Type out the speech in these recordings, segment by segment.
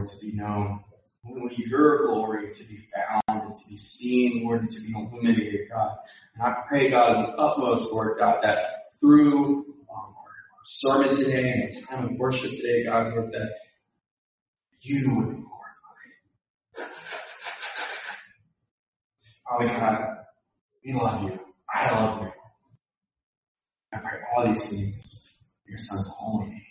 Lord, to be known. We want your glory to be found and to be seen, Lord, and to be illuminated, God. And I pray, God, in the utmost, Lord, God, that through our sermon today and the time of worship today, God, Lord, that you would be glorified. Father God, we love you. I love you. I pray all these things in your Son's holy name.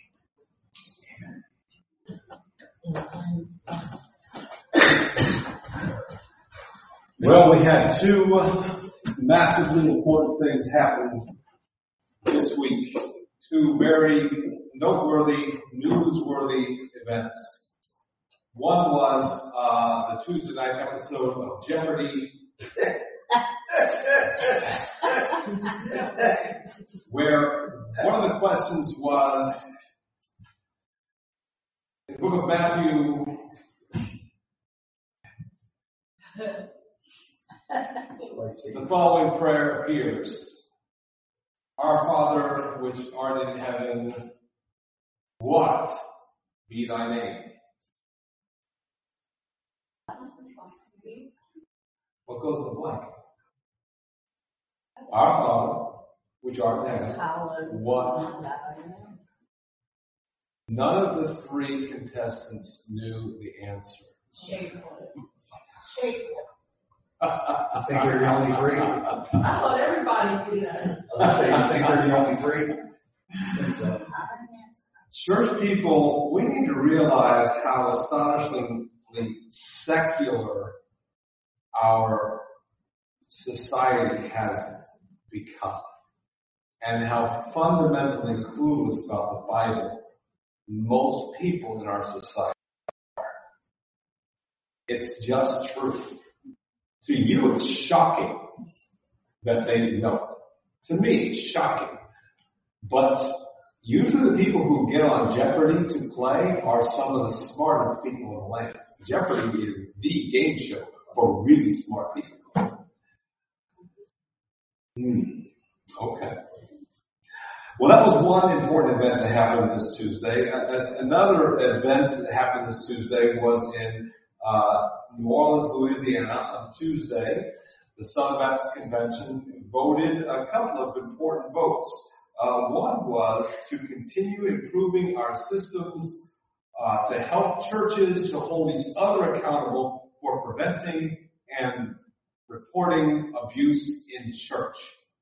Well, we had two massively important things happen this week. Two very noteworthy, newsworthy events. One was the Tuesday night episode of Jeopardy! Where one of the questions was, in the book of Matthew, the following prayer appears. Our Father, which art in heaven, what be thy name? What goes in the blank? Our Father, which art in heaven, what? None of the three contestants knew the answer. Shake. I think they're the only three. I thought everybody knew that. You think they're the only three? I think so. Church people, we need to realize how astonishingly secular our society has become and how fundamentally clueless about the Bible most people in our society are. It's just true. To you, it's shocking that they didn't know it. To me, it's shocking. But usually the people who get on Jeopardy to play are some of the smartest people in the land. Jeopardy is the game show for really smart people. Okay. Well, that was one important event that happened this Tuesday. Another event that happened this Tuesday was in New Orleans, Louisiana. On Tuesday, the Southern Baptist Convention voted a couple of important votes. One was to continue improving our systems to help churches to hold each other accountable for preventing and reporting abuse in church.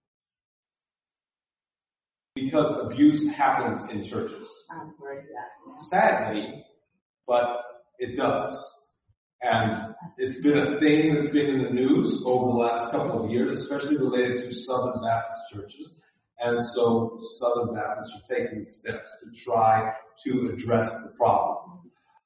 Because abuse happens in churches. Sadly, but it does. And it's been a thing that's been in the news over the last couple of years, especially related to Southern Baptist churches. And so Southern Baptists are taking steps to try to address the problem.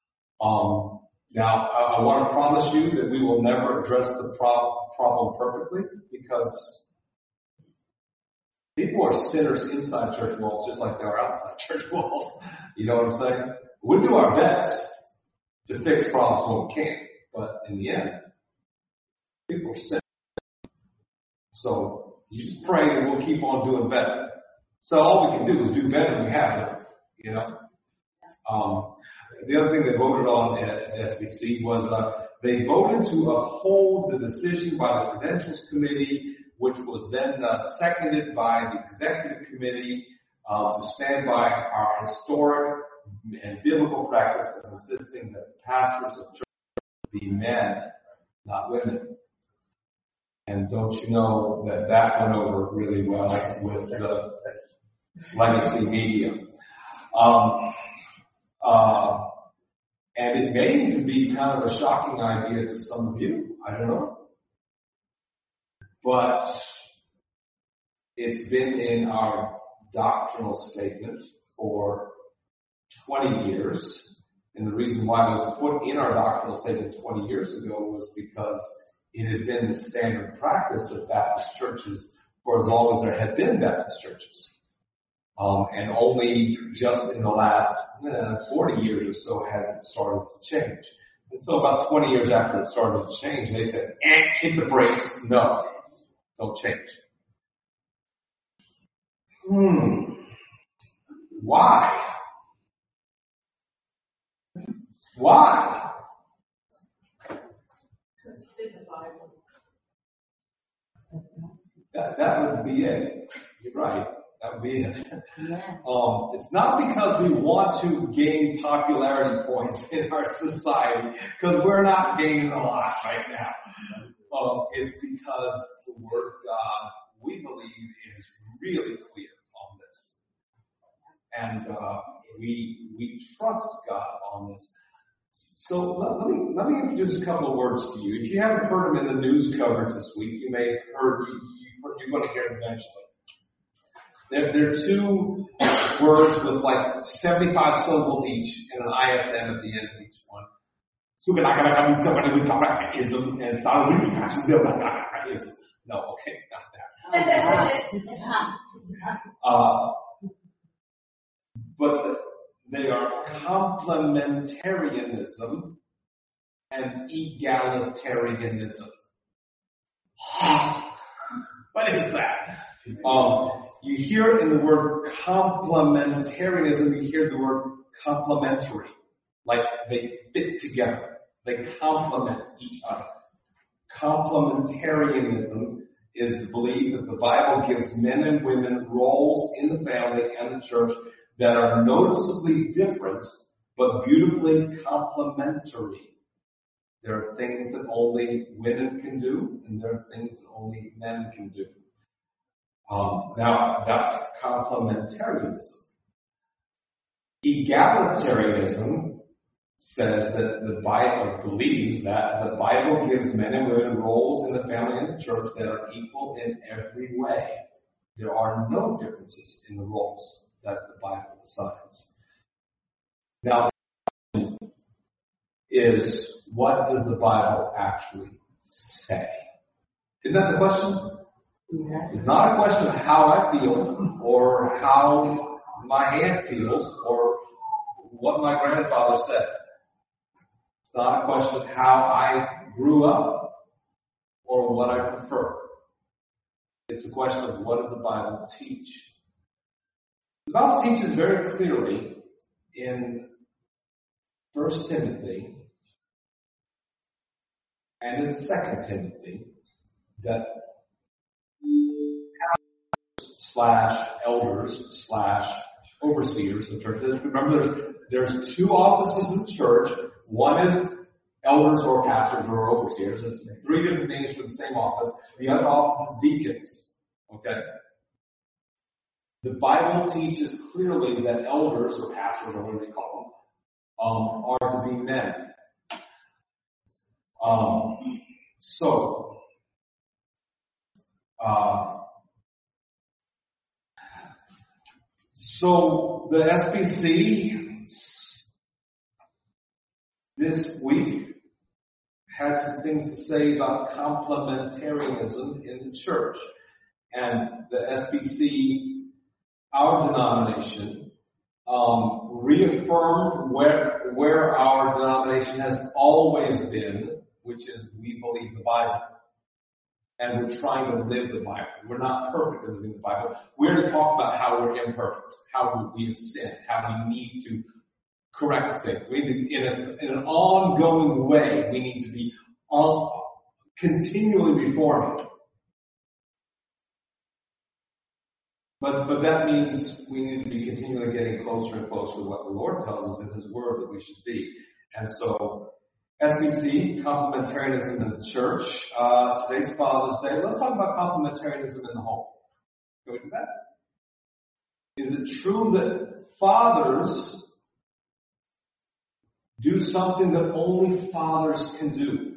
Now, I want to promise you that we will never address the problem perfectly, because people are sinners inside church walls just like they are outside church walls. You know what I'm saying? We do our best to fix problems when we can, but in the end, people are sinners. So you just pray that we'll keep on doing better. So all we can do is do better than we have done, you know. The other thing they voted on at SBC was they voted to uphold the decision by the Credentials Committee, which was then seconded by the Executive Committee to stand by our historic and biblical practice of insisting that pastors of churches be men, not women. And don't you know that went over really well with the legacy media. And it may even be kind of a shocking idea to some of you. I don't know. But it's been in our doctrinal statement for 20 years. And the reason why it was put in our doctrinal statement 20 years ago was because it had been the standard practice of Baptist churches for as long as there had been Baptist churches. And only just in the last 40 years or so has it started to change. And so about 20 years after it started to change, they said, hit the brakes. No, don't change. Why? Why? Because it's in the Bible. That would be it. You're right. That would be it. Yeah. It's not because we want to gain popularity points in our society, because we're not gaining a lot right now. It's because the Word of God, we believe, is really clear on this. And we trust God on this. So let me introduce a couple of words to you. If you haven't heard them in the news coverage this week, you may have heard, you're going to hear them eventually. There are two words with like 75 syllables each and an ISM at the end of each one. No, okay, not that. But they are complementarianism and egalitarianism. What is that? You hear in the word complementarianism, you hear the word complementary. Like they fit together. They complement each other. Complementarianism is the belief that the Bible gives men and women roles in the family and the church that are noticeably different, but beautifully complementary. There are things that only women can do, and there are things that only men can do. Now, that's complementarianism. Egalitarianism says that the Bible believes that the Bible gives men and women roles in the family and the church that are equal in every way. There are no differences in the roles that the Bible assigns. Now, the question is, what does the Bible actually say? Isn't that the question? Yeah. It's not a question of how I feel or how my aunt feels or what my grandfather said. It's not a question of how I grew up or what I prefer. It's a question of what does the Bible teach? The Bible teaches very clearly in 1 Timothy and in 2 Timothy that elders / overseers of churches. Remember, there's two offices in the church. One is elders or pastors or overseers. There's three different names for the same office. The other office is deacons. Okay? The Bible teaches clearly that elders or pastors or whatever you call them are to be men. So the SBC this week had some things to say about complementarianism in the church. And the SBC, our denomination, reaffirmed where our denomination has always been, which is we believe the Bible. And we're trying to live the Bible. We're not perfect in living the Bible. We're going to talk about how we're imperfect, how we have sinned, how we need to correct things. We need to, in an ongoing way, we need to be continually reforming. But that means we need to be continually getting closer and closer to what the Lord tells us in His Word that we should be. And so, SBC, complementarianism in the church. Today's Father's Day. Let's talk about complementarianism in the home. Can we do that? Is it true that fathers do something that only fathers can do?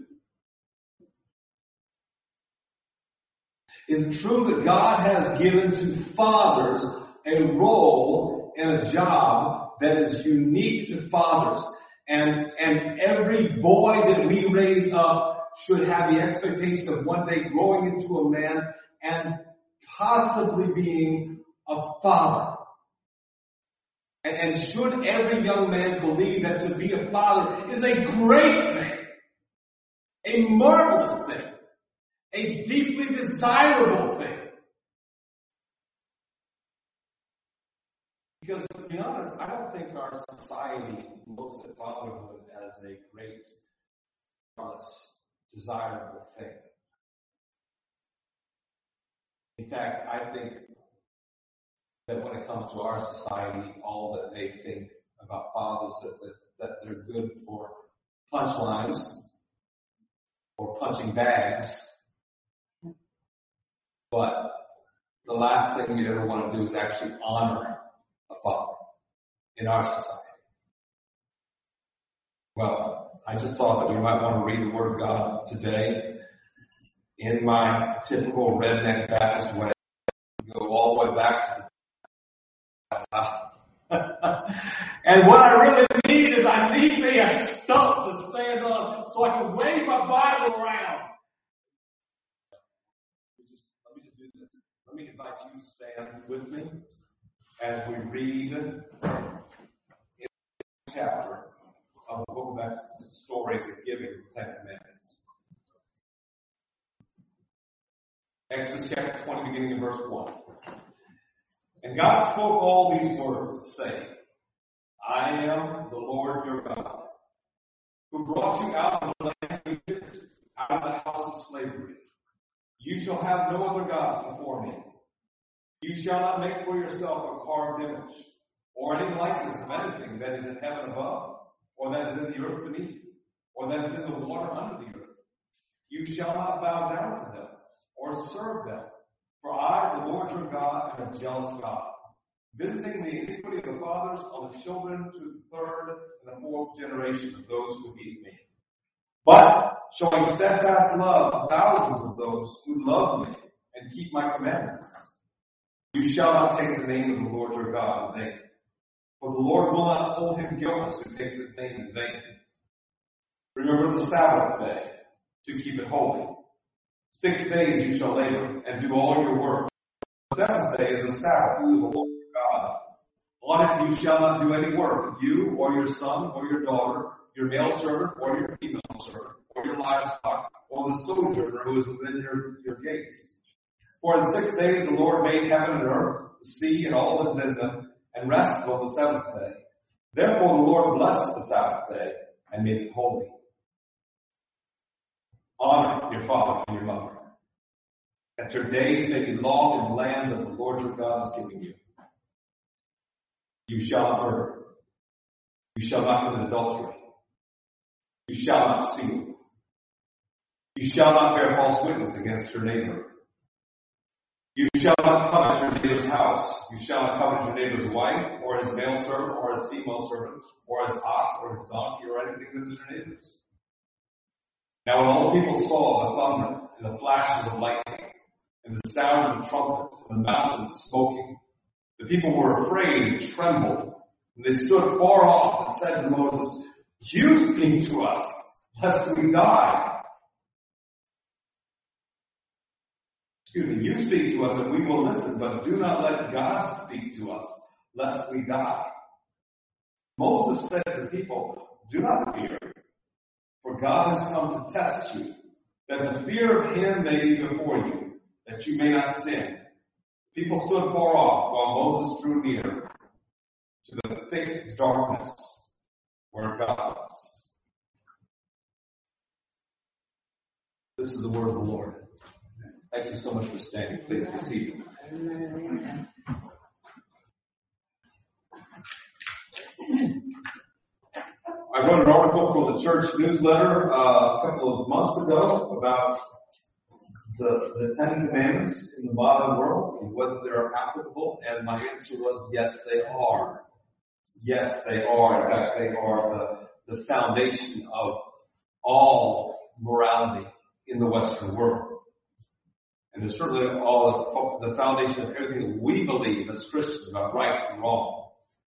Is it true that God has given to fathers a role and a job that is unique to fathers? And every boy that we raise up should have the expectation of one day growing into a man and possibly being a father. And should every young man believe that to be a father is a great thing, a marvelous thing, a deeply desirable thing? Because to be honest, I don't think our society looks at fatherhood as a great, desirable thing. In fact, I think that when it comes to our society, all that they think about fathers that they're good for punchlines or punching bags. But the last thing you ever want to do is actually honor a father in our society. Well, I just thought that we might want to read the Word of God today in my typical redneck Baptist way. Go all the way back to and what I really need is I need me a stump to stand on so I can wave my Bible around. Let me just do this. Let me invite you to stand with me as we read in the chapter of the book of Exodus, the story of the giving of the Ten Commandments. Exodus chapter 20, beginning in verse 1. And God spoke all these words, saying, I am the Lord your God, who brought you out of the land of Egypt, out of the house of slavery. You shall have no other gods before me. You shall not make for yourself a carved image, or any likeness of anything that is in heaven above, or that is in the earth beneath, or that is in the water under the earth. You shall not bow down to them, or serve them. For I, the Lord your God, am a jealous God, visiting the iniquity of the fathers on the children to the third and the fourth generation of those who hate me, but showing steadfast love to thousands of those who love me and keep my commandments. You shall not take the name of the Lord your God in vain, for the Lord will not hold him guiltless who takes his name in vain. Remember the Sabbath day to keep it holy. 6 days you shall labor and do all your work. The seventh day is a Sabbath to the Lord your God. On it you shall not do any work, you or your son or your daughter, your male servant or your female servant, or your livestock, or the sojourner who is within your gates. For in 6 days the Lord made heaven and earth, the sea and all that is in them, and rested on the seventh day. Therefore the Lord blessed the Sabbath day and made it holy. Honor your father and your mother, that your days may be long in the land that the Lord your God is giving you. You shall not murder. You shall not commit adultery. You shall not steal. You shall not bear false witness against your neighbor. You shall not covet your neighbor's house. You shall not covet your neighbor's wife, or his male servant, or his female servant, or his ox, or his donkey, or anything that is your neighbor's. Now when all the people saw the thunder, and the flashes of lightning, and the sound of the trumpet, and the mountains smoking, the people were afraid and trembled, and they stood far off and said to Moses, You speak to us, lest we die. You speak to us and we will listen, but do not let God speak to us, lest we die. Moses said to the people, Do not fear, for God has come to test you, that the fear of him may be before you, that you may not sin. People stood far off while Moses drew near to the thick darkness where God was. This is the word of the Lord. Thank you so much for standing. Please be seated. I wrote an article for the church newsletter a couple of months ago about the Ten Commandments in the modern world and whether they're applicable, and my answer was yes, they are. Yes, they are. In fact, they are the foundation of all morality in the Western world. And they're certainly all the foundation of everything that we believe as Christians about right and wrong.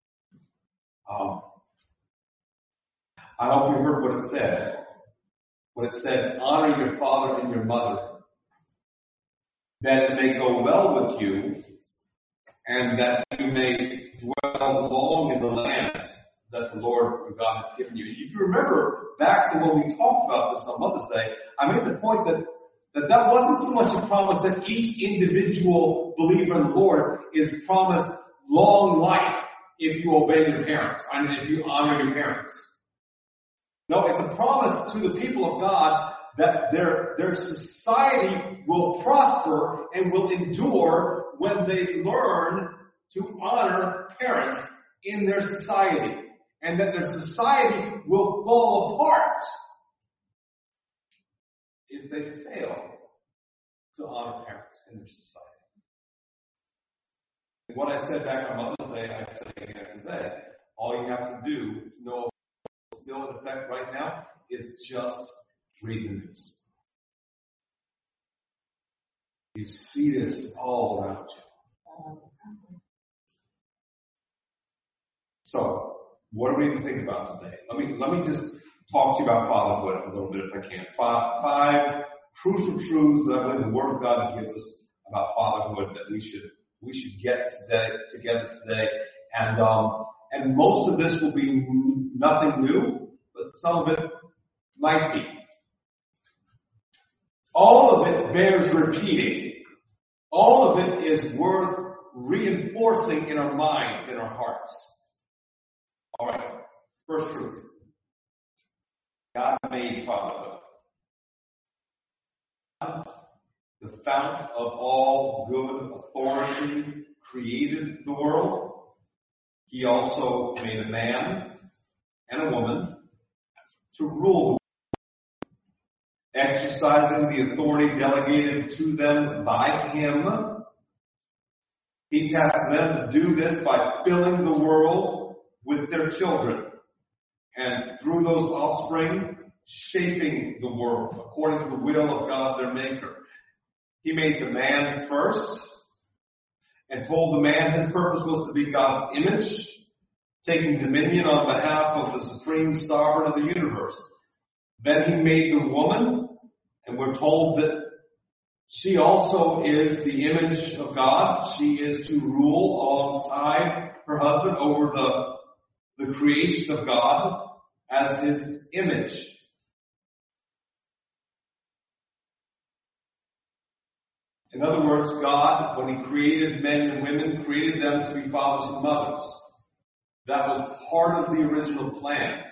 I hope you heard what it said. When it said, honor your father and your mother, that it may go well with you, and that you may dwell long in the land that the Lord your God has given you. If you remember back to when we talked about this on Mother's Day, I made the point that wasn't so much a promise that each individual believer in the Lord is promised long life if you obey your parents, and if you honor your parents. No, it's a promise to the people of God that their society will prosper and will endure when they learn to honor parents in their society, and that their society will fall apart if they fail to honor parents in their society. And what I said back on Mother's Day, I say again today. All you have to do to know what's still in effect right now is just read the news. You see this all around you. So, what are we going to think about today? Let me just talk to you about fatherhood a little bit if I can. Five crucial truths that I believe the Word of God gives us about fatherhood that we should get together today. And most of this will be nothing new, but some of it might be. All of it bears repeating. All of it is worth reinforcing in our minds, in our hearts. All right, first truth. God made fatherhood. God, the fount of all good authority, created the world. He also made a man and a woman to rule, exercising the authority delegated to them by Him. He tasked them to do this by filling the world with their children, and through those offspring, shaping the world according to the will of God their Maker. He made the man first, and told the man his purpose was to be God's image, taking dominion on behalf of the supreme sovereign of the universe. Then he made the woman, and we're told that she also is the image of God. She is to rule alongside her husband over the creation of God as His image. In other words, God, when He created men and women, created them to be fathers and mothers. That was part of the original plan.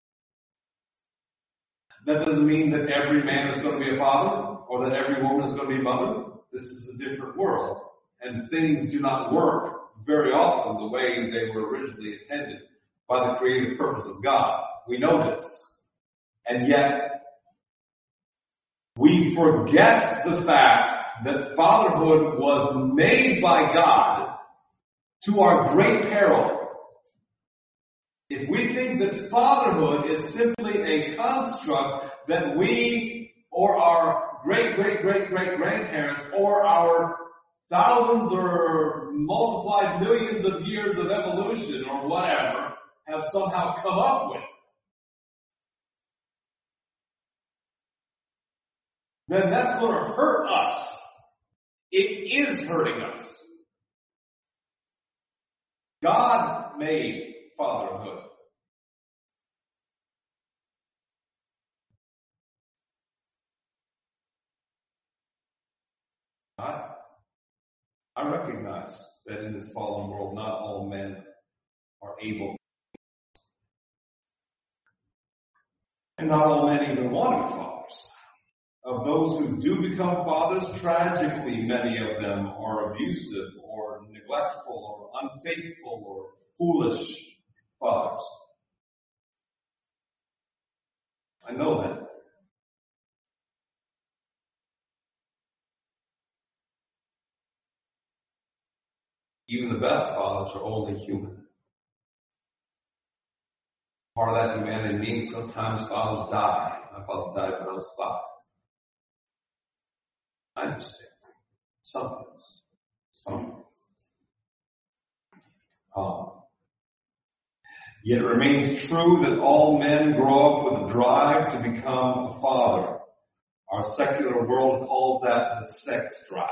That doesn't mean that every man is going to be a father or that every woman is going to be a mother. This is a different world, and things do not work very often the way they were originally intended by the creative purpose of God. We know this. And yet, we forget the fact that fatherhood was made by God to our great peril. If we think that fatherhood is simply a construct that we or our great-great-great-great-grandparents or our thousands or multiplied millions of years of evolution or whatever have somehow come up with, then that's going to hurt us. It is hurting us. God made fatherhood. I recognize that in this fallen world, not all men are able, and not all men even want to be fathers. Of those who do become fathers, tragically, many of them are abusive or neglectful or unfaithful or foolish fathers. I know that. Even the best fathers are only human. Part of that humanity means sometimes fathers die. My father died when I was 5. I understand. Some things. Yet it remains true that all men grow up with a drive to become a father. Our secular world calls that the sex drive.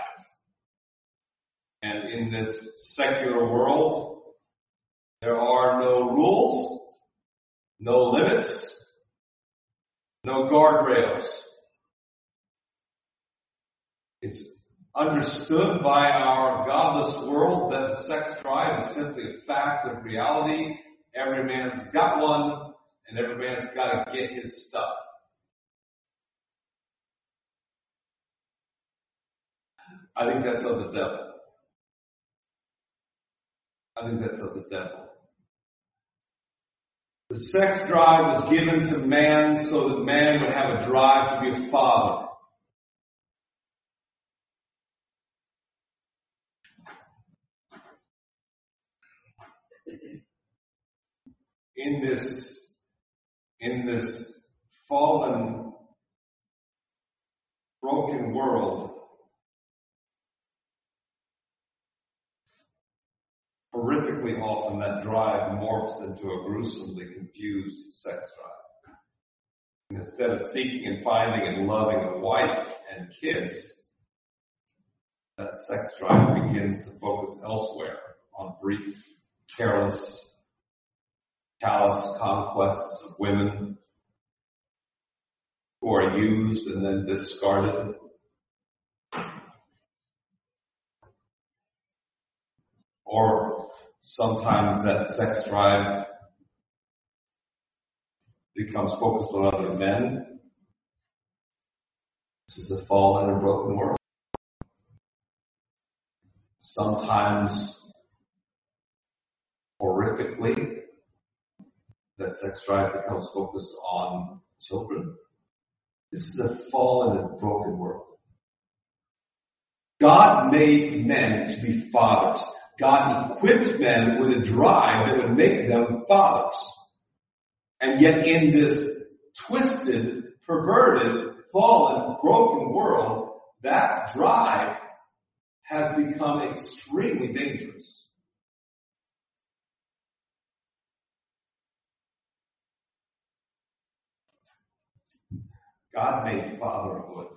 And in this secular world, there are no rules, no limits, no guardrails. It's understood by our godless world that the sex drive is simply a fact of reality. Every man's got one, and every man's got to get his stuff. I think that's of the devil. I think that's of the devil. The sex drive was given to man so that man would have a drive to be a father. In this fallen, broken world, horrifically often that drive morphs into a gruesomely confused sex drive. And instead of seeking and finding and loving a wife and kids, that sex drive begins to focus elsewhere on brief, careless, callous conquests of women who are used and then discarded. Or sometimes that sex drive becomes focused on other men. This is a fallen and broken world. Sometimes, horrifically, that sex drive becomes focused on children. This is a fallen and broken world. God made men to be fathers. God equipped men with a drive that would make them fathers. And yet in this twisted, perverted, fallen, broken world, that drive has become extremely dangerous. God made fatherhood.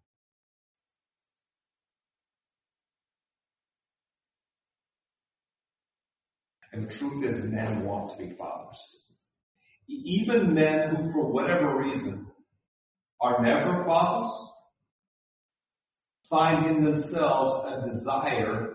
And the truth is, men want to be fathers. Even men who, for whatever reason, are never fathers, find in themselves a desire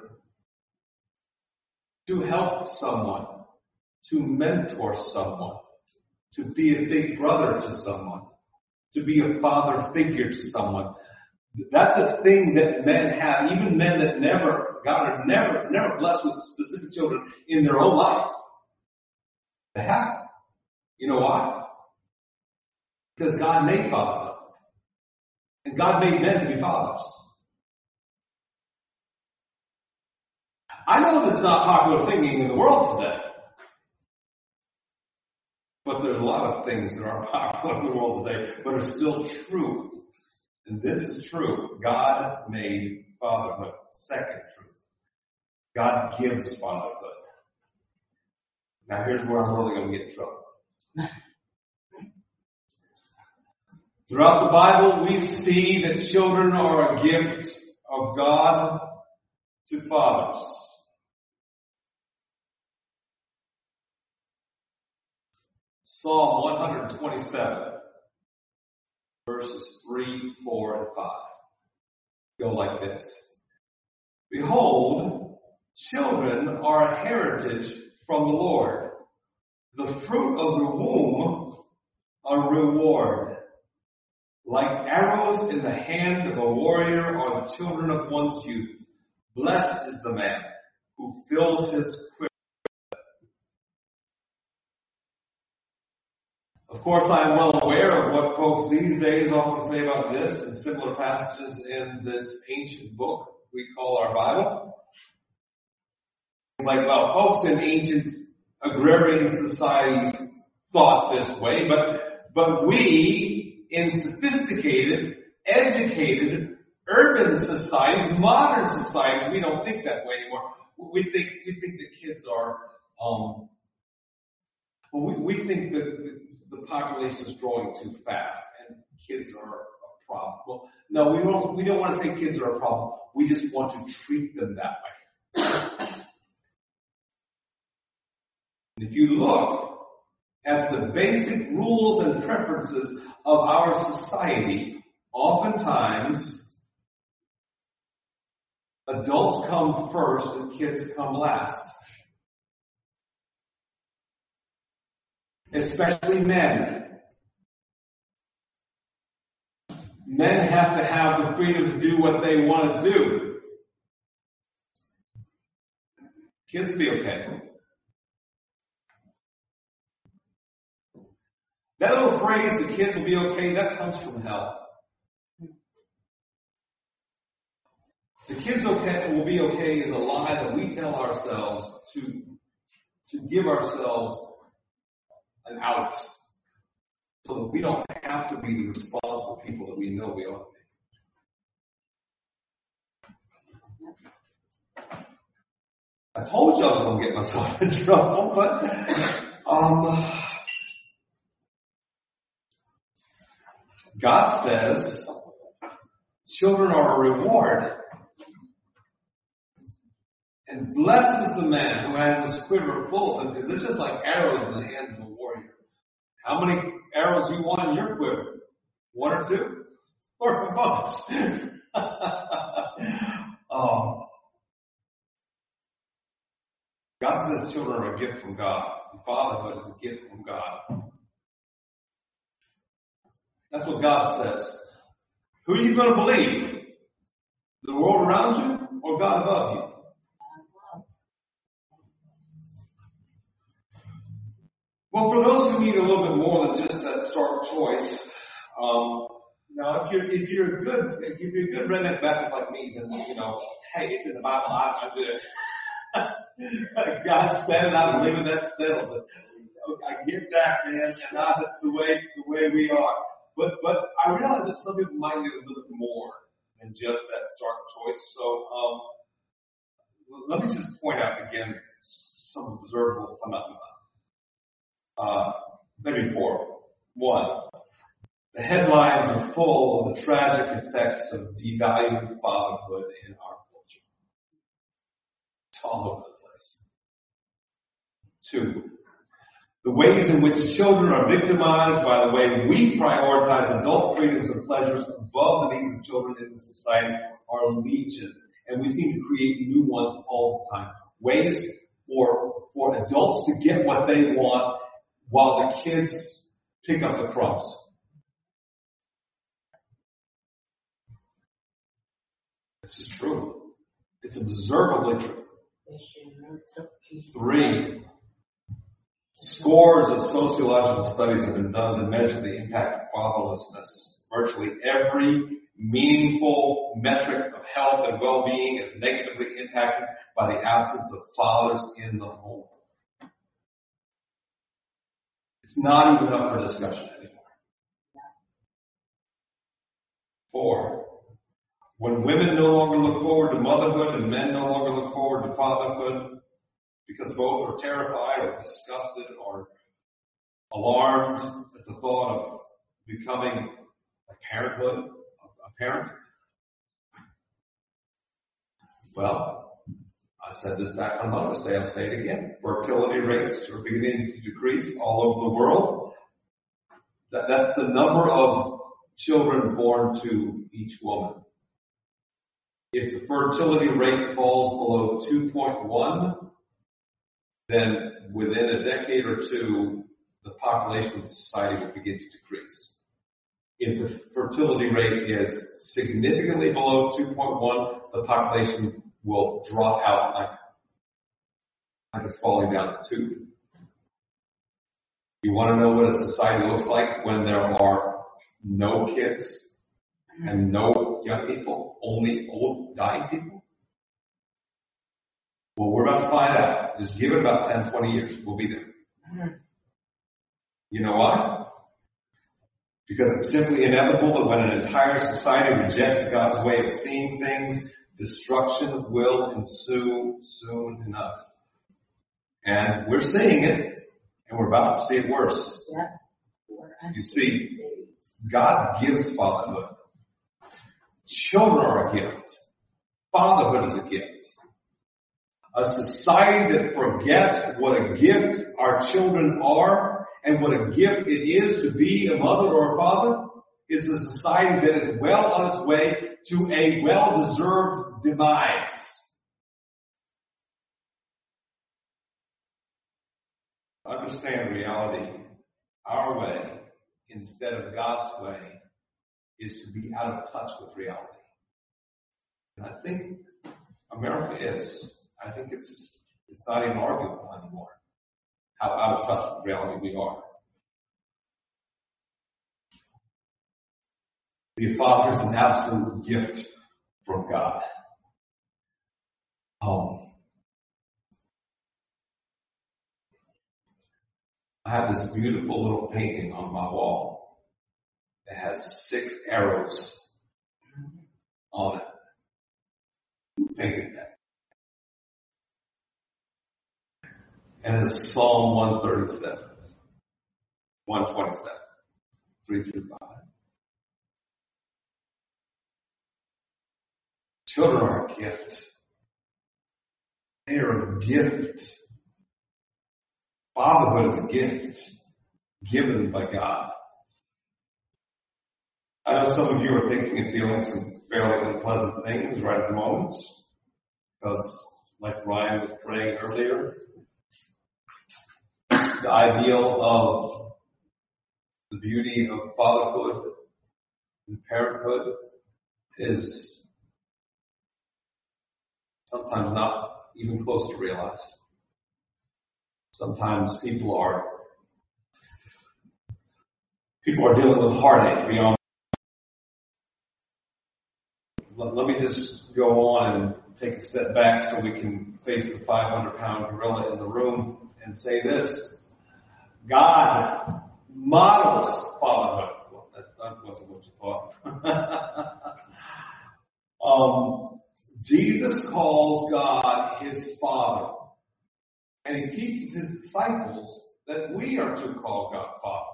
to help someone, to mentor someone, to be a big brother to someone, to be a father figure to someone. That's a thing that men have, even men that God are never blessed with specific children in their own life. They have. You know why? Because God made fatherhood. And God made men to be fathers. I know that's not popular thinking in the world today. But there's a lot of things that aren't popular in the world today, but are still true. And this is true. God made fatherhood. Second truth. God gives fatherhood. Now here's where I'm really going to get in trouble. Throughout the Bible, we see that children are a gift of God to fathers. Psalm 127, verses 3, 4, and 5 go like this. Behold, children are a heritage from the Lord. The fruit of the womb, a reward. Like arrows in the hand of a warrior are the children of one's youth. Blessed is the man who fills his quiver. Of course, I am well aware of what folks these days often say about this and similar passages in this ancient book we call our Bible. It's like, well, folks in ancient agrarian societies thought this way, but we in sophisticated, educated, urban societies, modern societies, we don't think that way anymore. We think that kids are, we think that the population is growing too fast and kids are a problem. Well, no, we don't want to say kids are a problem. We just want to treat them that way. If you look at the basic rules and preferences of our society, oftentimes adults come first and kids come last. Especially men. Men have to have the freedom to do what they want to do. Kids be okay. That little phrase, the kids will be okay, that comes from hell. The kids will be okay is a lie that we tell ourselves to give ourselves an out, so that we don't have to be the responsible people that we know we ought to be. I told you I was going to get myself in trouble, but God says children are a reward. And blessed is the man who has his quiver full of them, because they're just like arrows in the hands of a warrior. How many arrows you want in your quiver? 1 or 2? Or a bunch? God says children are a gift from God. And fatherhood is a gift from God. That's what God says. Who are you going to believe? The world around you or God above you? Well, for those who need a little bit more than just that stark choice, now if you're a good redneck Baptist like me, then hey, it's in the Bible. I do it. God said it. I believe in that still. But I get that, man, and that's the way we are. But I realize that some people might need a little bit more than just that stark choice. So let me just point out again some observable phenomena. Maybe 4. 1, the headlines are full of the tragic effects of devaluing fatherhood in our culture. It's all over the place. 2, the ways in which children are victimized by the way we prioritize adult freedoms and pleasures above the needs of children in the society are legion. And we seem to create new ones all the time. Ways for adults to get what they want while the kids pick up the crumbs. This is true. It's observably true. 3, scores of sociological studies have been done to measure the impact of fatherlessness. Virtually every meaningful metric of health and well-being is negatively impacted by the absence of fathers in the home. It's not even up for discussion anymore. 4, when women no longer look forward to motherhood and men no longer look forward to fatherhood because both are terrified or disgusted or alarmed at the thought of becoming a parent. Well, I said this back on Mother's Day, I'll say it again. Fertility rates are beginning to decrease all over the world. That's the number of children born to each woman. If the fertility rate falls below 2.1, then within a decade or 2, the population of the society will begin to decrease. If the fertility rate is significantly below 2.1, the population will drop out like it's falling down the tube. You want to know what a society looks like when there are no kids and no young people, only old, dying people? Well, we're about to find out. Just give it about 10, 20 years. We'll be there. You know why? Because it's simply inevitable that when an entire society rejects God's way of seeing things, destruction will ensue soon enough. And we're seeing it, and we're about to see it worse. You see, God gives fatherhood. Children are a gift. Fatherhood is a gift. A society that forgets what a gift our children are and what a gift it is to be a mother or a father is a society that is well on its way to a well-deserved demise. Understand reality. Our way, instead of God's way, is to be out of touch with reality. And I think America is. I think it's not even arguable anymore how out of touch with reality we are. To be a father is an absolute gift from God. I have this beautiful little painting on my wall that has 6 arrows on it. Who painted that? And it's Psalm 137, 127, 3-5. Children are a gift. They are a gift. Fatherhood is a gift given by God. I know some of you are thinking and feeling some fairly unpleasant things right at the moment, because like Ryan was praying earlier, the ideal of the beauty of fatherhood and parenthood is sometimes not even close to realized. Sometimes people are dealing with heartache beyond. Let me just go on and take a step back so we can face the 500-pound gorilla in the room and say this. God models fatherhood. Well, that wasn't what you thought. Jesus calls God his Father. And he teaches his disciples that we are to call God Father.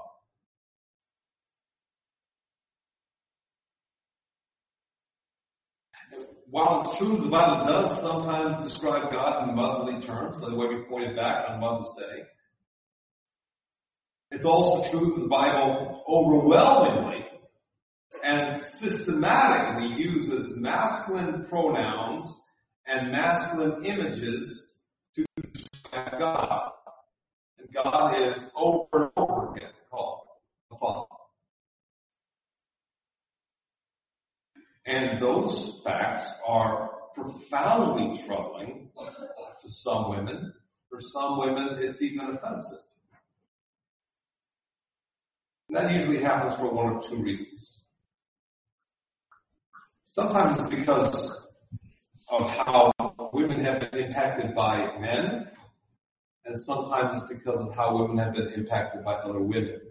While it's true the Bible does sometimes describe God in motherly terms, the way we pointed back on Mother's Day, it's also true that the Bible overwhelmingly and systematically uses masculine pronouns and masculine images to describe God. And God is over and over again called the Father. And those facts are profoundly troubling to some women. For some women, it's even offensive. And that usually happens for one of 2 reasons. Sometimes it's because of how women have been impacted by men, and sometimes it's because of how women have been impacted by other women.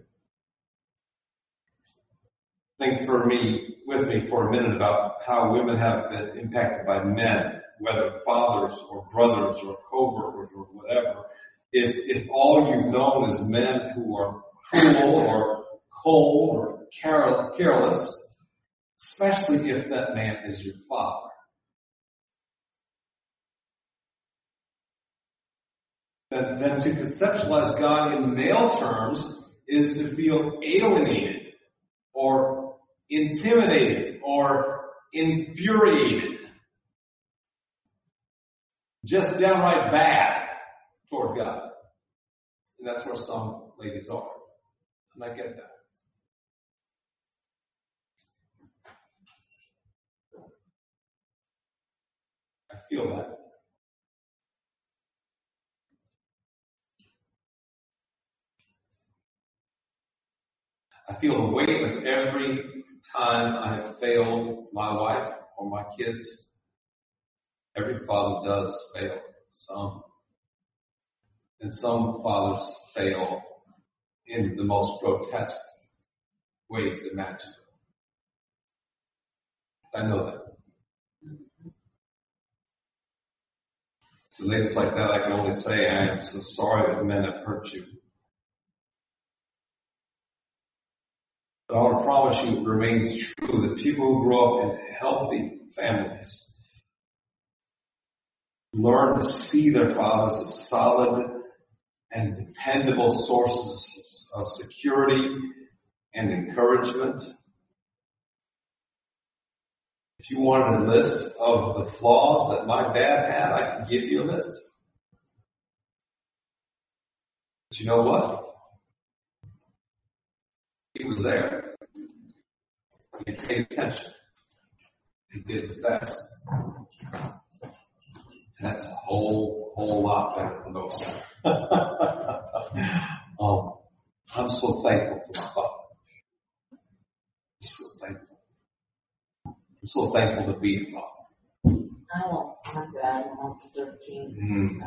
Think with me for a minute about how women have been impacted by men, whether fathers or brothers or co-workers or whatever. If all you've known is men who are cruel or cold or careless, especially if that man is your father. Then to conceptualize God in male terms is to feel alienated or intimidated or infuriated. Just downright bad toward God. And that's where some ladies are. And I get that. I feel that. I feel the weight of every time I have failed my wife or my kids. Every father does fail some. And some fathers fail in the most grotesque ways imaginable. I know that. To ladies like that, I can only say, I am so sorry that men have hurt you. But I want to promise you it remains true that people who grow up in healthy families learn to see their fathers as solid and dependable sources of security and encouragement If you wanted a list of the flaws that my dad had, I could give you a list. But you know what? He was there. He paid attention. He did his best. And that's a whole lot better than those. I'm so thankful for my father. I'm so thankful. I'm so thankful to be a father. I lost my dad when I was 13.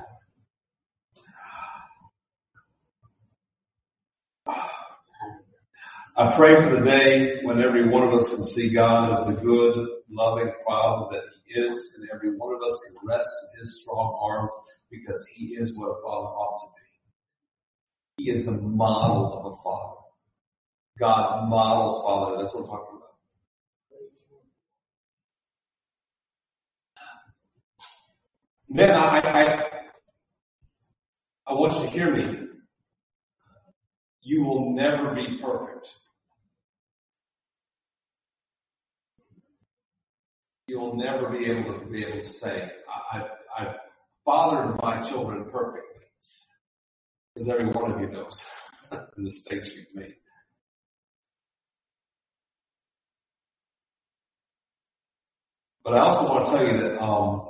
I pray for the day when every one of us can see God as the good, loving Father that He is, and every one of us can rest in His strong arms because He is what a father ought to be. He is the model of a father. God models father. That's what I'm talking about. Men, I want you to hear me. You will never be perfect. You'll never be able to say, I've fathered my children perfectly. Because every one of you knows the mistakes you've made. But I also want to tell you that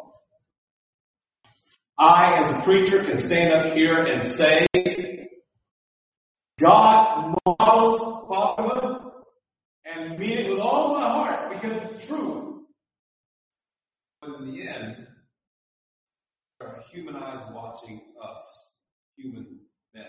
I, as a preacher, can stand up here and say, God models fatherhood, and mean it with all my heart because it's true. But in the end, there are human eyes watching us, human men.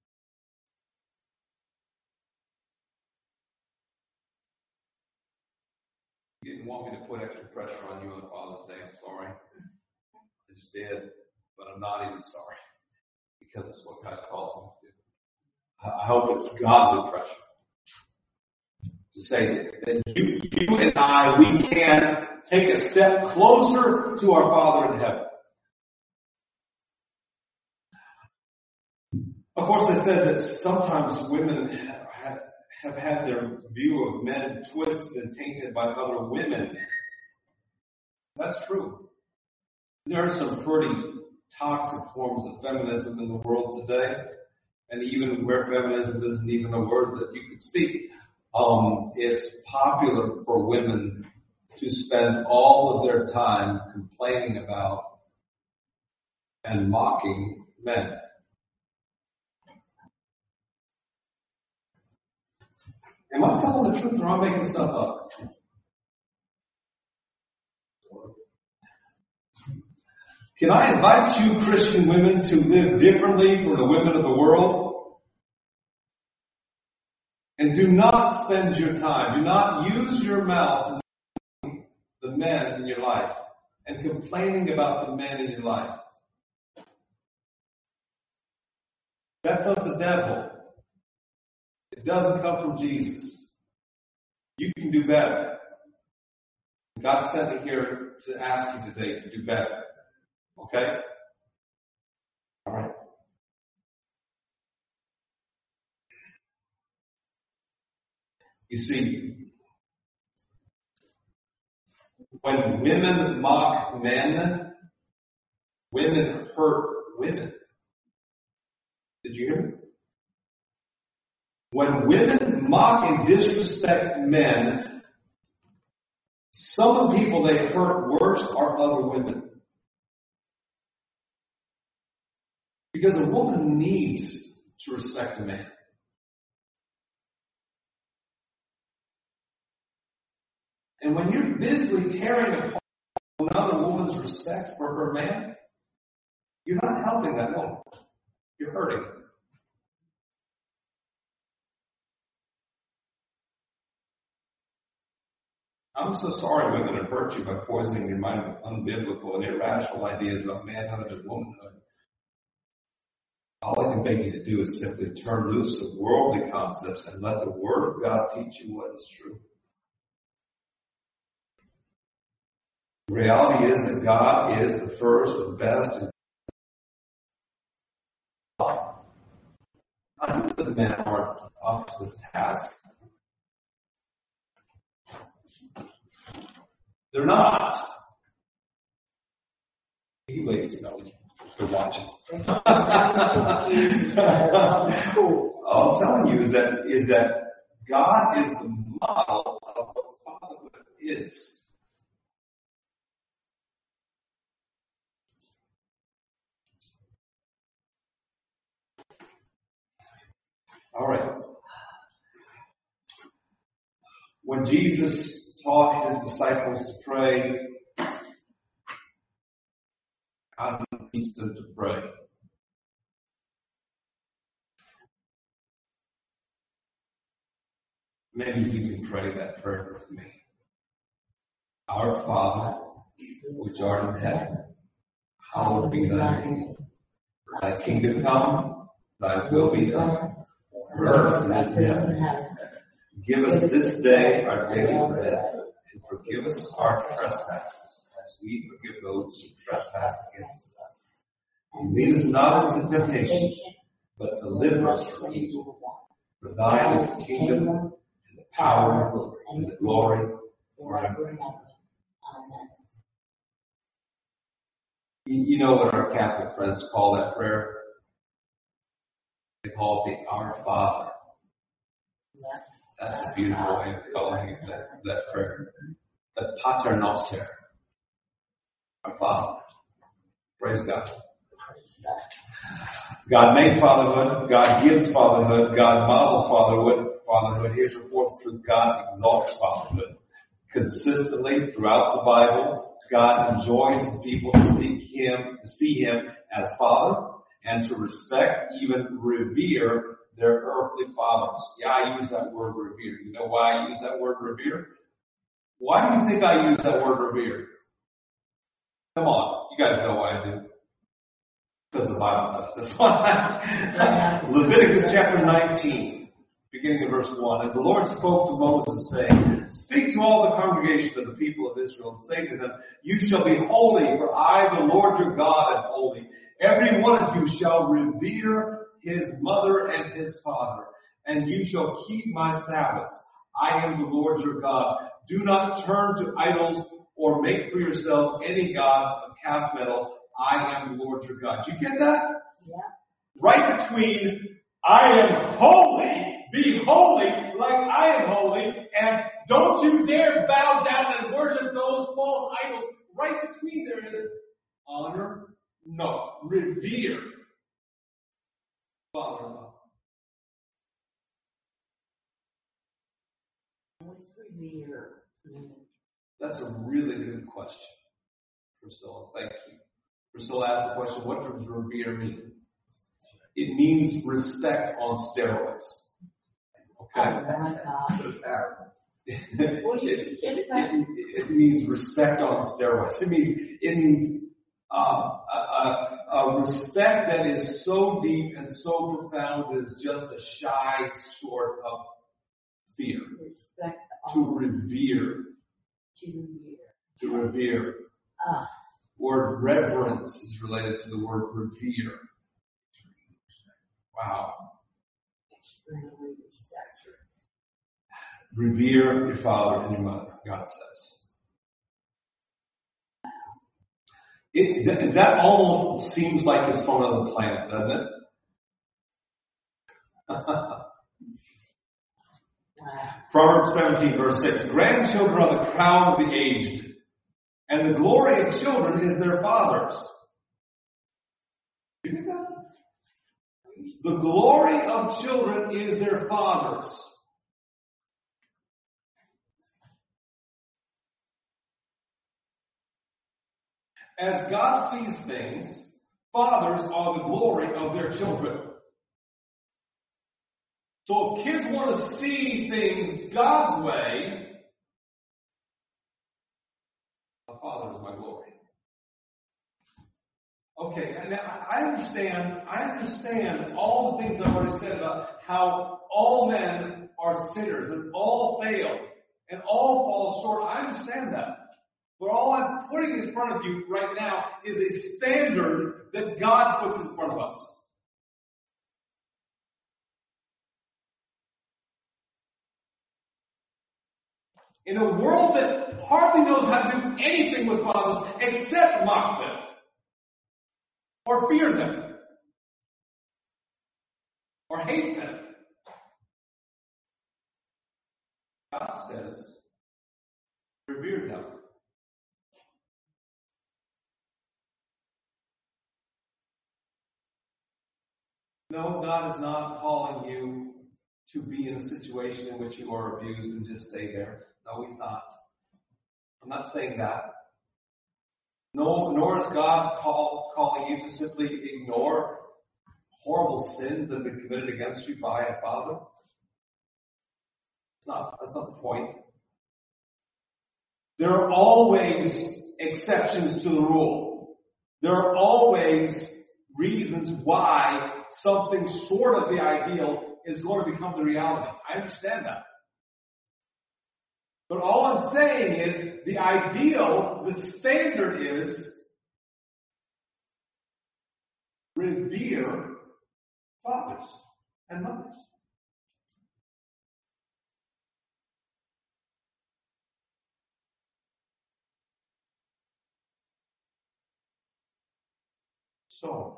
You didn't want me to put extra pressure on you on Father's Day. I'm sorry. I just did, but I'm not even sorry because it's what God calls me to do. I hope it's godly pressure to say that you and I, we can take a step closer to our Father in heaven. Of course, I said that sometimes women have had their view of men twisted and tainted by other women. That's true. There are some pretty toxic forms of feminism in the world today. And even where feminism isn't even a word that you could speak, it's popular for women to spend all of their time complaining about and mocking men. Am I telling the truth or am I making stuff up? Can I invite you, Christian women, to live differently from the women of the world? And do not spend your time, do not use your mouth mocking the men in your life and complaining about the men in your life. That's of the devil. It doesn't come from Jesus. You can do better. God sent me here to ask you today to do better. Okay? All right. You see, when women mock men, women hurt women. Did you hear me? When women mock and disrespect men, some of the people they hurt worse are other women. Because a woman needs to respect a man. And when you're busily tearing apart another woman's respect for her man, you're not helping that woman. You're hurting her. I'm so sorry women have hurt you by poisoning your mind with unbiblical and irrational ideas about manhood and womanhood. All I can beg you to do is simply turn loose of worldly concepts and let the Word of God teach you what is true. The reality is that God is the first and best. I know that men aren't up to this task. They're not. You ladies know. They're watching. All I'm telling you is that God is the model of what fatherhood is. All right. When Jesus taught his disciples to pray, God teach them to pray. Maybe you can pray that prayer with me. Our Father, which art in heaven, hallowed be thy name. Thy kingdom come, thy will be done, on earth as it is in heaven. Give us this day our daily bread, and forgive us our trespasses, as we forgive those who trespass against us. And lead us not into temptation, but deliver us from evil. For thine is the kingdom, and the power, and the glory, forever and ever. Amen. You know what our Catholic friends call that prayer? They call it the Our Father. Yes. That's a beautiful way of calling it, that prayer. The Pater Noster. Our Father. Praise God. God made fatherhood. God gives fatherhood. God models fatherhood. Here's your fourth truth. God exalts fatherhood. Consistently throughout the Bible, God enjoins his people to see him as Father, and to respect, even revere their earthly fathers. Yeah, I use that word revere. You know why I use that word revere? Why do you think I use that word revere? Come on, you guys know why I do. Because the Bible does. That's why. Leviticus chapter 19, beginning in verse 1. And the Lord spoke to Moses, saying, Speak to all the congregation of the people of Israel, and say to them, You shall be holy, for I, the Lord your God, am holy. Every one of you shall revere his mother and his father, and you shall keep my Sabbaths. I am the Lord your God. Do not turn to idols or make for yourselves any gods of calf metal. I am the Lord your God. Do you get that? Yeah. Right between I am holy, be holy like I am holy, and don't you dare bow down and worship those false idols. Right between there is honor, no, revere father and mother. What's revere mean? That's a really good question, Priscilla. Thank you. Priscilla asked the question, what does revere mean? It means respect on steroids. Okay? Oh my God. It means respect on steroids. It means a respect that is so deep and so profound that is just a shy short of fear. Respect. To revere. To revere. Word reverence is related to the word revere. Wow. Extremely respect. Revere your father and your mother, God says. That almost seems like it's from another planet, doesn't it? Wow. Proverbs 17 verse 6. Grandchildren are the crown of the aged, and the glory of children is their fathers. You get that? The glory of children is their fathers. As God sees things, fathers are the glory of their children. So if kids want to see things God's way, my father is my glory. Okay, and I understand all the things I've already said about how all men are sinners and all fail and all fall short. I understand that. But all I'm putting in front of you right now is a standard that God puts in front of us. In a world that hardly knows how to do anything with fathers except mock them or fear them or hate them, God says, revere them. No, God is not calling you to be in a situation in which you are abused and just stay there. No, He's not. I'm not saying that. No, nor is God calling you to simply ignore horrible sins that have been committed against you by a father. That's not the point. There are always exceptions to the rule. There are always reasons why something short of the ideal is going to become the reality. I understand that. But all I'm saying is the ideal, the standard is revere fathers and mothers. So,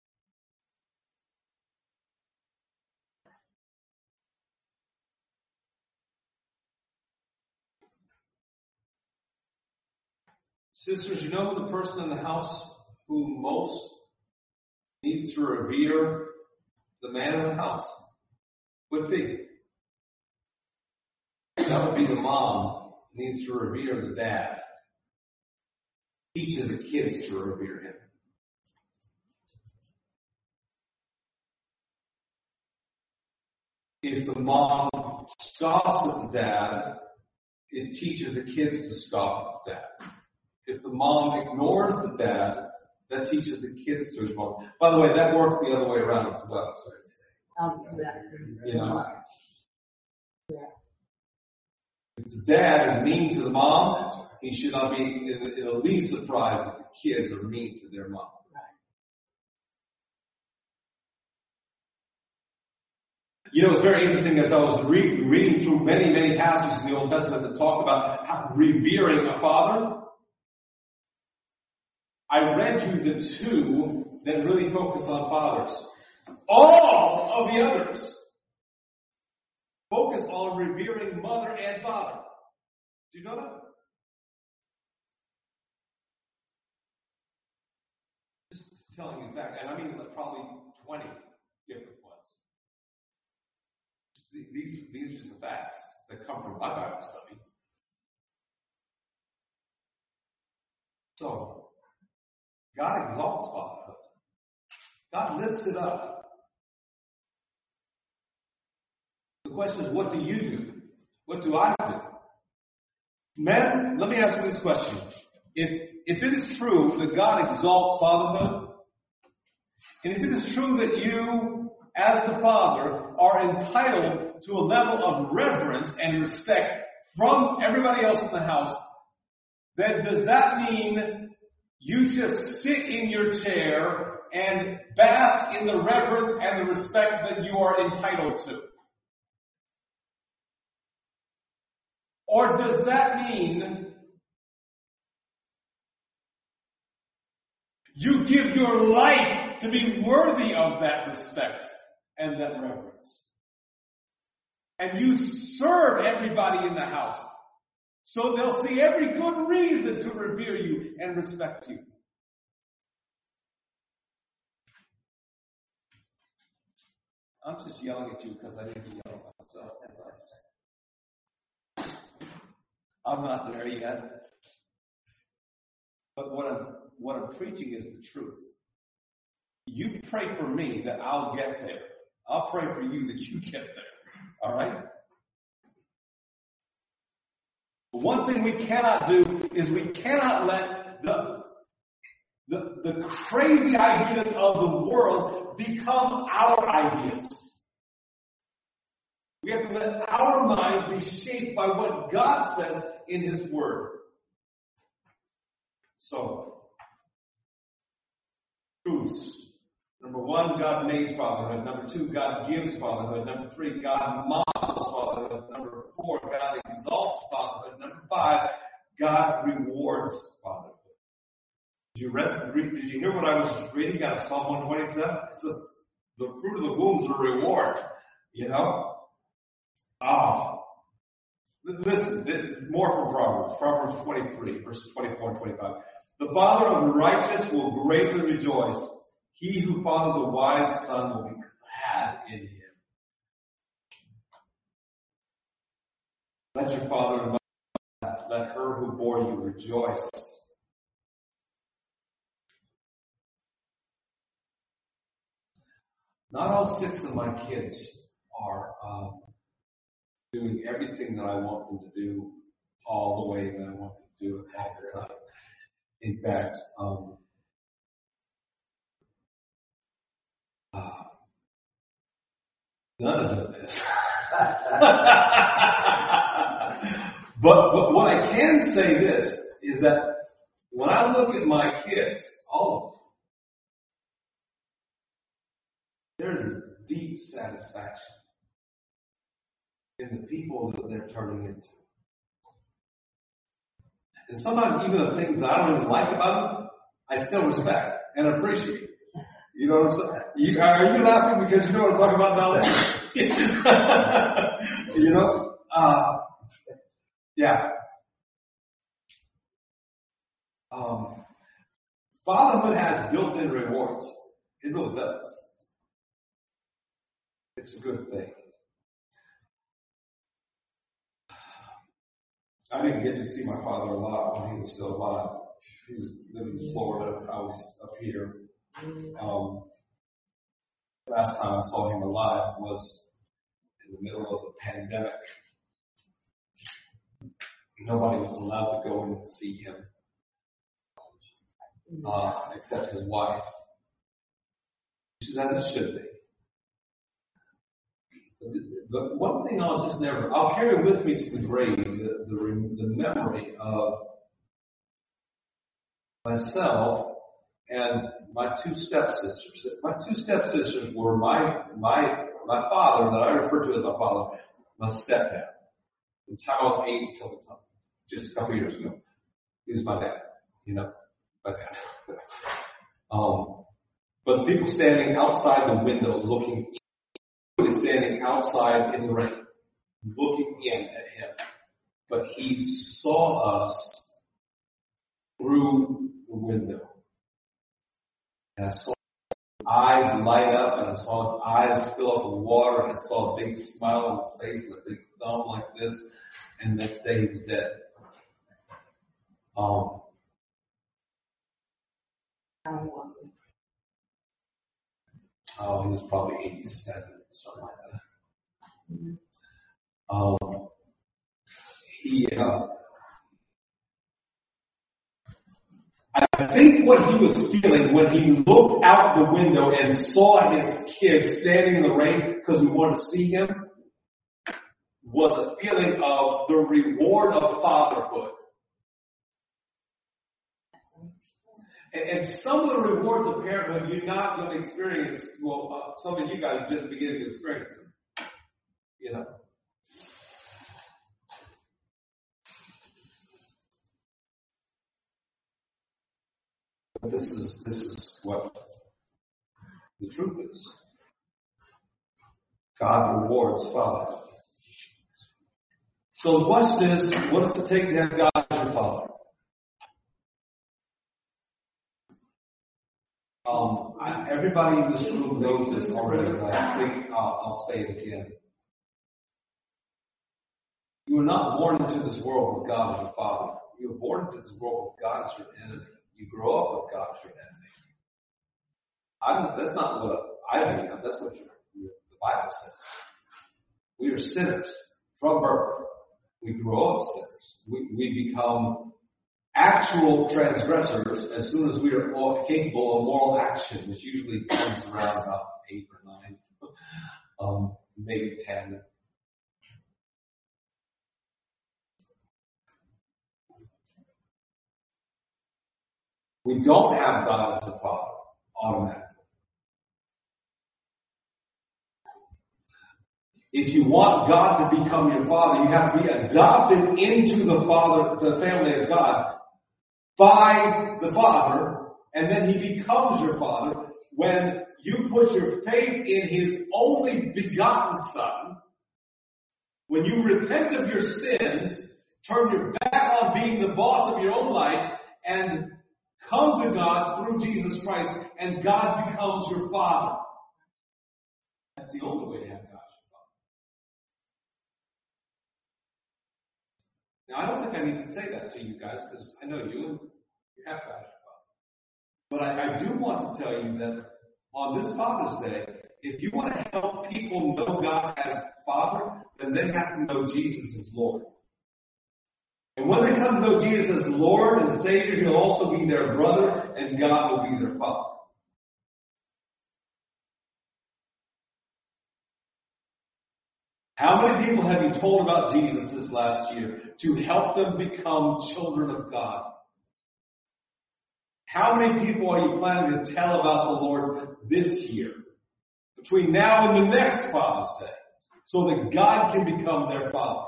sisters, you know the person in the house who most needs to revere the man in the house would be? That would be the mom who needs to revere the dad. Teaches the kids to revere him. If the mom scoffs at the dad, it teaches the kids to scoff at the dad. If the mom ignores the dad, that teaches the kids to ignore. By the way, that works the other way around as well. You know, if the dad is mean to the mom, he should not be in the least surprised that the kids are mean to their mom. You know, it's very interesting as I was reading through many, many passages in the Old Testament that talk about how revering a father. I read you the two that really focus on fathers. All of the others focus on revering mother and father. Do you know that? Just telling you in fact, and I mean probably 20 different ones. These are just the facts that come from my Bible study. So, God exalts fatherhood. God lifts it up. The question is, what do you do? What do I do? Men, let me ask you this question. If it is true that God exalts fatherhood, and if it is true that you, as the father, are entitled to a level of reverence and respect from everybody else in the house, then does that mean you just sit in your chair and bask in the reverence and the respect that you are entitled to? Or does that mean you give your life to be worthy of that respect and that reverence? And you serve everybody in the house, so they'll see every good reason to revere you and respect you. I'm just yelling at you because I need to yell at myself. I'm not there yet. But what I'm preaching is the truth. You pray for me that I'll get there. I'll pray for you that you get there. All right? One thing we cannot do is we cannot let the crazy ideas of the world become our ideas. We have to let our minds be shaped by what God says in His Word. So, truths. Number one, God made fatherhood. Number two, God gives fatherhood. Number three, God models fatherhood. Number four, God exalts fatherhood. God rewards fatherhood. Did you hear what I was reading out of Psalm 127? It says, the fruit of the womb is a reward. You know? Listen, this is more from Proverbs. Proverbs 23, verses 24 and 25. The father of the righteous will greatly rejoice. He who fathers a wise son will be glad in him. Let your father and mother, let her who bore you rejoice. Not all 6 of my kids are doing everything that I want them to do all the way that I want them to do it all the time. In fact, none of them is. But what I can say this is that when I look at my kids, all of them, there is a deep satisfaction in the people that they're turning into. And sometimes even the things that I don't even like about them, I still respect and appreciate. You know what I'm saying? Are you laughing because you know what I'm talking about now? You know? Yeah. Fatherhood has built-in rewards. It really does. It's a good thing. I didn't get to see my father a lot when he was still alive. He was living in Florida. I was up here. Last time I saw him alive was in the middle of the pandemic. Nobody was allowed to go in and see him, except his wife. Which is as it should be. But one thing I'll carry with me to the grave, the memory of myself and my 2 stepsisters. My 2 stepsisters were my father, that I refer to as my father, my stepdad. From the time I was 8 until just a couple of years ago. He was my dad, you know, my dad. But the people standing outside the window looking in, standing outside in the rain, looking in at him. But he saw us through the window. And I saw his eyes light up, and I saw his eyes fill up with water, and I saw a big smile on his face and a big thumb like this, and the next day he was dead. How was he? Oh, he was probably 87, something like that. I think what he was feeling when he looked out the window and saw his kids standing in the rain because we wanted to see him was a feeling of the reward of fatherhood. And some of the rewards of parenthood you're not going to experience. Well, some of you guys are just beginning to experience them. You know. But this is what the truth is. God rewards fatherhood. So the question is, what does it take to have God as your father? Everybody in this room knows this already, but I think I'll say it again. You were not born into this world with God as your father. You were born into this world with God as your enemy. You grow up with God as your enemy. That's not what I mean. That's what the Bible says. We are sinners from birth. We grow up sinners. We become actual transgressors as soon as we are capable of moral action, which usually comes around about 8 or 9, maybe 10. We don't have God as a father automatically. if you want God to become your Father, you have to be adopted into the family of God by the Father, and then He becomes your Father when you put your faith in His only begotten Son. When you repent of your sins, turn your back on being the boss of your own life, and come to God through Jesus Christ, and God becomes your Father. That's the only way to have God as your Father. Now, I don't think I need to say that to you guys, because I know you have God as your Father. But I do want to tell you that on this Father's Day, if you want to help people know God as Father, then they have to know Jesus as Lord. And when they come to know Jesus as Lord and Savior, He'll also be their brother, and God will be their Father. How many people have you told about Jesus this last year to help them become children of God? How many people are you planning to tell about the Lord this year, between now and the next Father's Day, so that God can become their Father?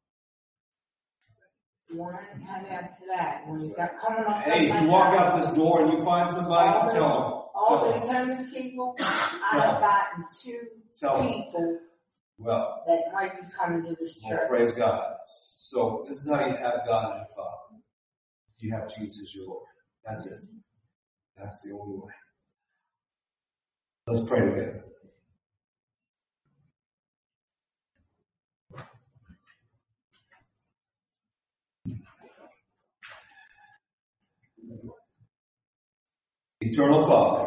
One caveat to that, when you got coming up. Hey, if you walk out this door and you find somebody, tell them. All those homeless people, I have gotten two people that might be coming to this church. Well, praise God. So this is how you have God as your Father. You have Jesus as your Lord. That's it. That's the only way. Let's pray together. Eternal Father,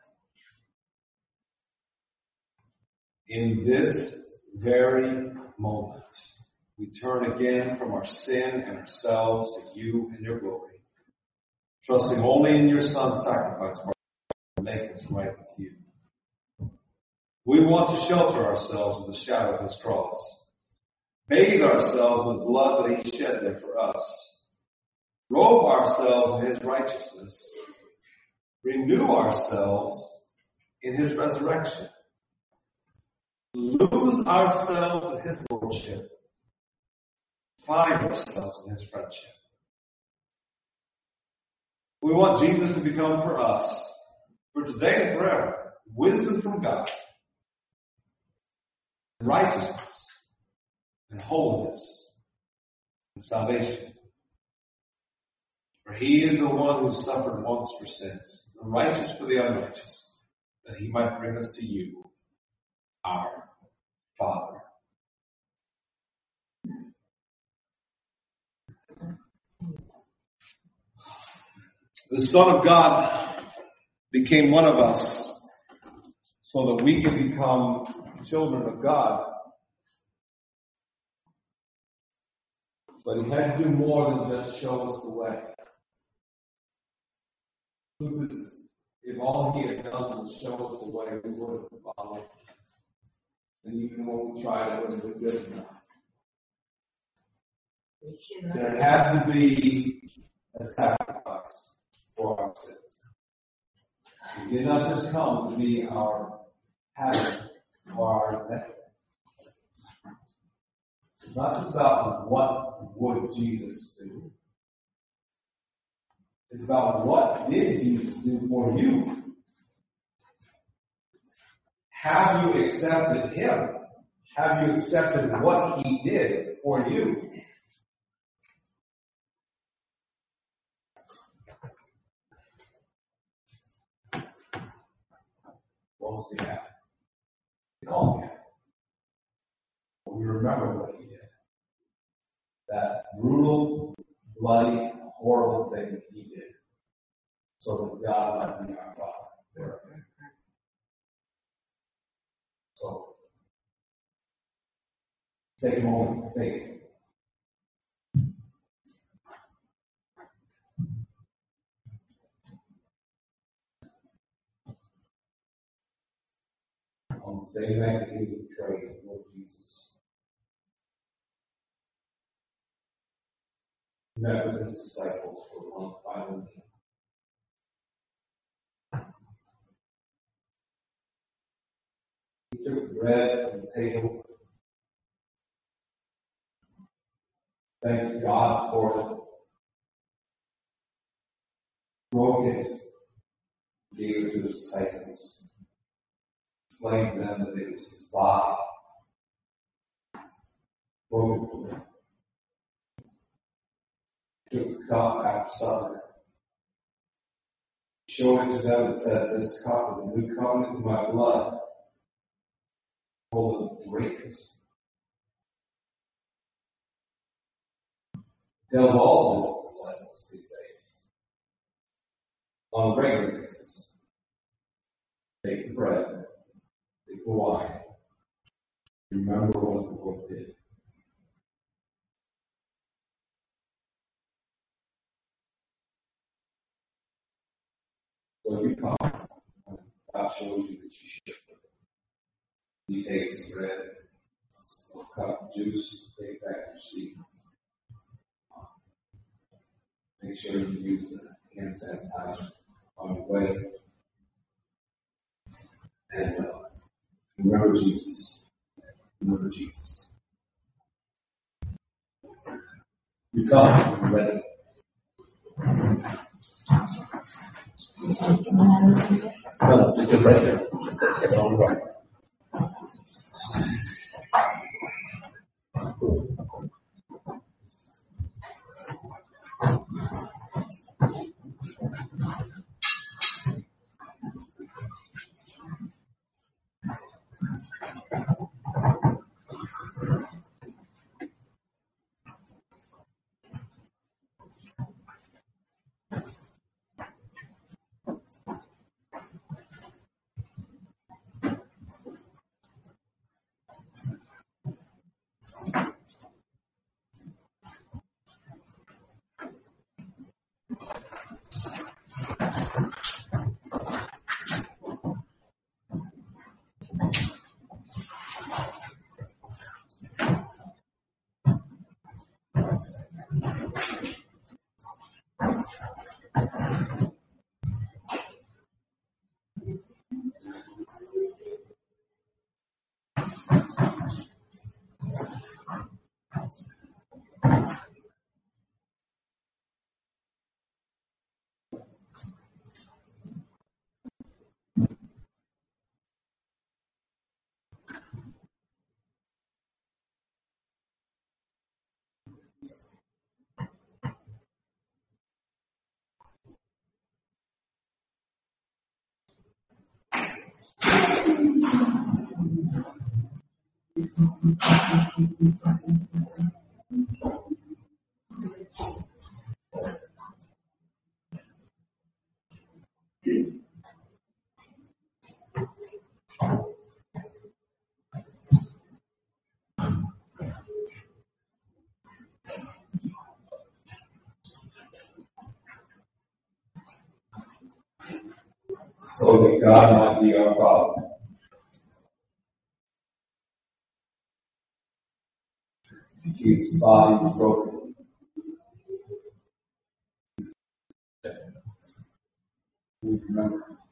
in this very moment, we turn again from our sin and ourselves to you and your glory, trusting only in your Son's sacrifice for us to make us right with you. We want to shelter ourselves in the shadow of His cross, bathe ourselves in the blood that He shed there for us, robe ourselves in His righteousness, renew ourselves in His resurrection, lose ourselves in His lordship, find ourselves in His friendship. We want Jesus to become for us, for today and forever, wisdom from God, righteousness, and holiness, and salvation. For He is the one who suffered once for sins, the righteous for the unrighteous, that He might bring us to you, our Father. The Son of God became one of us so that we can become children of God. But He had to do more than just show us the way. Truth is, if all He had done was show us the way, we would have followed. And even when we tried, it wouldn't be good enough. There had to be a sacrifice for our sins. He did not just come to be our habit or our method. It's not just about what would Jesus do. It's about what did Jesus do for you. Have you accepted Him? Have you accepted what He did for you? Most of you have. They all have. But we remember what He did. That brutal, bloody, horrible thing that He did, so that God might be our Father. So, take a moment to think. On the same night that He betrayed the Lord Jesus, He met with His disciples for one final meal. He took the bread from the table, Thank God for it. Broke it, gave it to the disciples, explained to them that it was his body. Broke it for them. Took the cup after supper, showed it to them and said, "This cup is a new covenant in my blood. Full of drinkers." Tells all of his disciples these days, on a regular basis, take the bread, take the wine, remember what the Lord did. So you come, God shows you that you should. You take some bread, a cup of juice, take it back to your seat. Make sure you use the hand sanitizer on your way. And remember Jesus. Remember Jesus. You come, you're ready. No, just right there. It's on the right. So that God might be our Father. Jesus' body was broken. We remember.